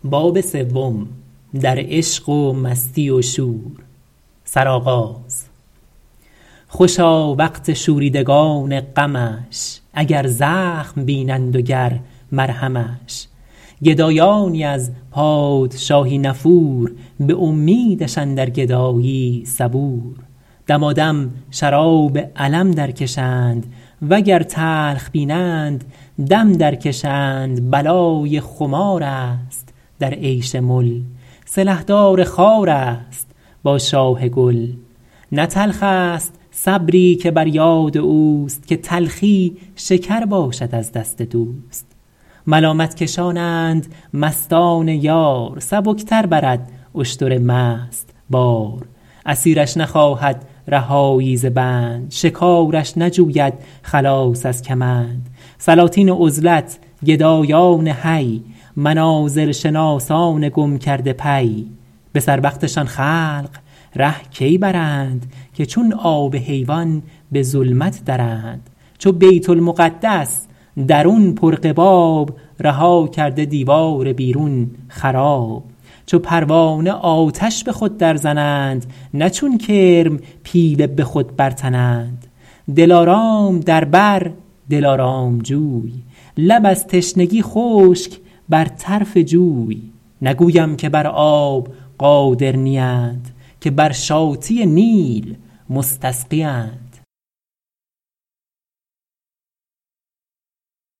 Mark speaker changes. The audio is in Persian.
Speaker 1: باب سوم در عشق و مستی و شور. سرآغاز. خوشا وقت شوریدگان غمش، اگر زخم بینند و گر مرهمش. گدایانی از پادشاهی نفور، به امیدش اندر گدایی صبور. دمادم شراب الم در کشند، وگر تلخ بینند دم در کشند. بلای خمار است در عیش مل، سلحدار خار است با شاه گل. نه تلخ است صبری که بر یاد اوست، که تلخی شکر باشد از دست دوست. ملامت کشانند مستان یار، سبکتر برد اشتر مست بار. اسیرش نخواهد رهایی ز بند، شکارش نجوید خلاص از کمند. سلاطین عزلت گدایان حی، منازل شناسان گم کرده پی. به سر وقتشان خلق ره کی برند، که چون آب حیوان به ظلمت درند. چو بیت المقدس درون پرقباب، رها کرده دیوار بیرون خراب. چو پروانه آتش به خود در زنند، نه چون کرم پیله به خود برتنند. دلارام در بر دلارام جوی، لب از تشنگی خشک بر طرف جوی. نگویم که بر آب قادر نیند، که بر شاطی نیل مستسقیند.